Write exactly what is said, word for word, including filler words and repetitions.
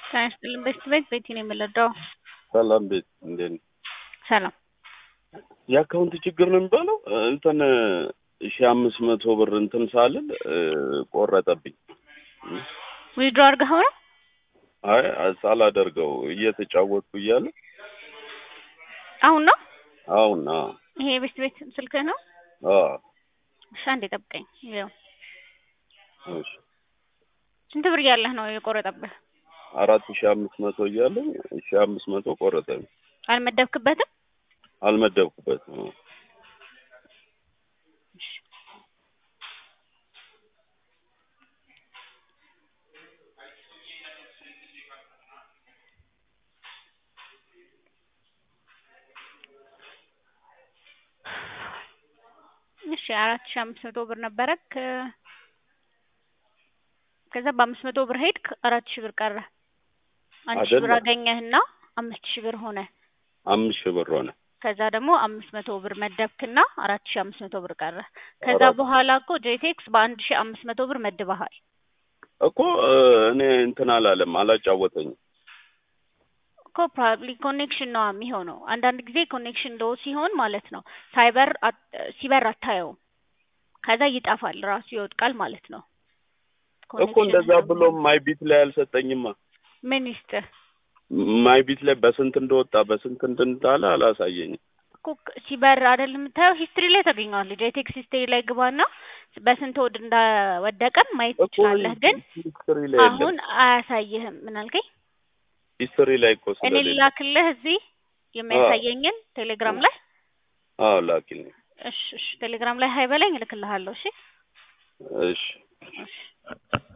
ሳይንስጥልን በስት ቤት ቤት ነው የምለዳው ሰላም ቤት እንዴት ነው? ሰላም የአካውንት ችግር ነው የሚባለው እንትን ሺህ አምስት መቶ ብር እንትን ሳልል ቆረጠብኝ። ዊድሮ አድርገው ነው? አይ ሳላደርገው እየተጫወትኩ እያለ አሁን ነው አሁን ነው ይሄ ቤት ቤት ስልክ ነው? አዎ እሺ አንዴ ጠብቀኝ። ይኸው እሺ ስንት ብር ያለህ ነው የቆረጠብህ? አራት ሺህ አምስት መቶ እያለኝ ሺህ አምስት መቶ ቆረጠኝ። አልመደብክበትም? አልመደብኩበትም። እሺ አራት ሺህ አምስት መቶ ብር ነበረክ። ከዛ በአምስት መቶ ብር ሄድክ አራት ሺህ ብር ቀረ። አንድ ሺህ ብር አገኘህና አምስት ሺህ ብር ሆነ። አምስት ሺህ ብር ሆነ። ከዛ ደግሞ አምስት መቶ ብር መደብክና አራት ሺህ አምስት መቶ ብር ቀረ። ከዛ በኋላ እኮ ጄቴክስ በአንድ ሺህ አምስት መቶ ብር መድበሃል እኮ እኔ እንትን አላለም አላጫወተኝም እኮ ፕሮባብሊ ኮኔክሽን ነው የሚሆነው። አንዳንድ ጊዜ ኮኔክሽን ሎ ሲሆን ማለት ነው ሳይበር ሲበር አታየው ከዛ ይጣፋል ራሱ ይወድቃል ማለት ነው። እኮ እንደዛ ብሎ ማይ ቢት ላይ አልሰጠኝማ። ምን ይስጥ ማይ ቢት ላይ በስንት እንደወጣ በስንት እንዳለ አላሳየኝም እኮ ሲበር አይደል የምታየው ሂስትሪ ላይ ታገኛለህ። ጄቴክስ ሂስትሪ ላይ ግባና በስንት ወድ እንዳወደቀም ማየት ትችላለህ። ግን አሁን አያሳየህም። ምን አልከኝ? ሂስትሪ ላይ እኮ እኔ ላክልህ እዚህ የሚያሳየኝን ቴሌግራም ላይ። አዎ ላክልኝ። እሺ እሺ ቴሌግራም ላይ ሃይ በለኝ እልክልሃለሁ። እሺ እሺ እሺ